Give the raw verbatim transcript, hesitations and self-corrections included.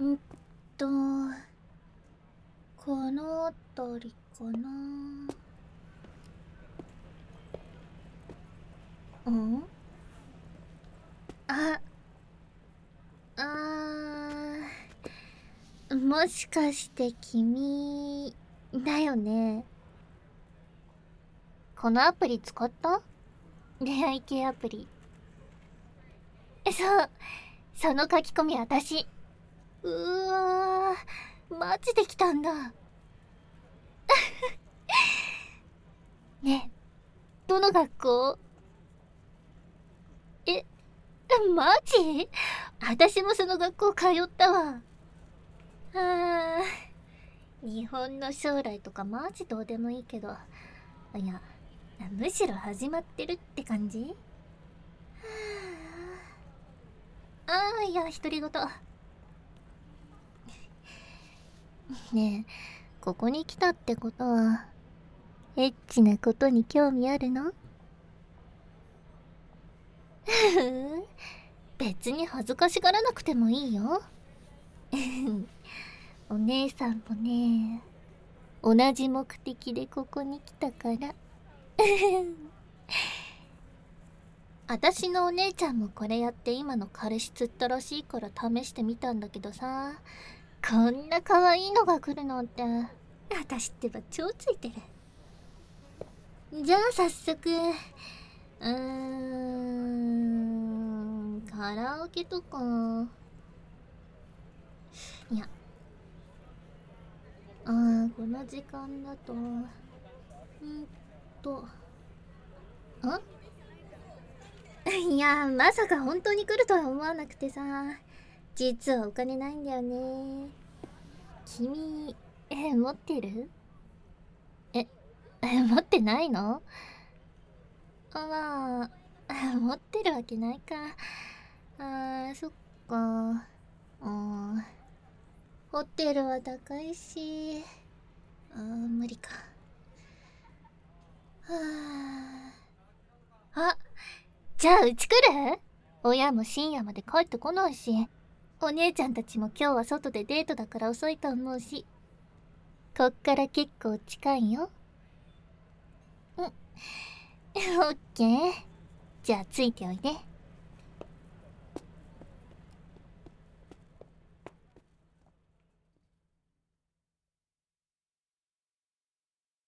んとこの辺りかな。んああーもしかして君だよね。このアプリ使った？恋愛系アプリ。そう、その書き込み私。うーわー、マジで来たんだ。ねえ、どの学校？え、マジ？私もその学校通ったわ。あー、日本の将来とかマジどうでもいいけど、いや、むしろ始まってるって感じ？ああ、いや、独り言。ねえ、ここに来たってことは、エッチなことに興味あるの？ふん、別に恥ずかしがらなくてもいいよ。お姉さんもね、同じ目的でここに来たから。私のお姉ちゃんもこれやって今の彼氏釣ったらしいから試してみたんだけどさ、こんな可愛いのが来るなんて、私ってば超ついてる。じゃあ早速、うーん、カラオケとか。いや、あー、この時間だと、んーと、んいや、まさか本当に来るとは思わなくてさ、実はお金ないんだよね。君、え、持ってる？え、え、持ってないの？あ、まあ、持ってるわけないか。あー、そっか。うん。ホテルは高いし、あー、無理か。はあ。あ、じゃあうち来る？親も深夜まで帰ってこないし、お姉ちゃんたちも今日は外でデートだから遅いと思うし、こっから結構近いよ。うん。オッケー。じゃあついておいで。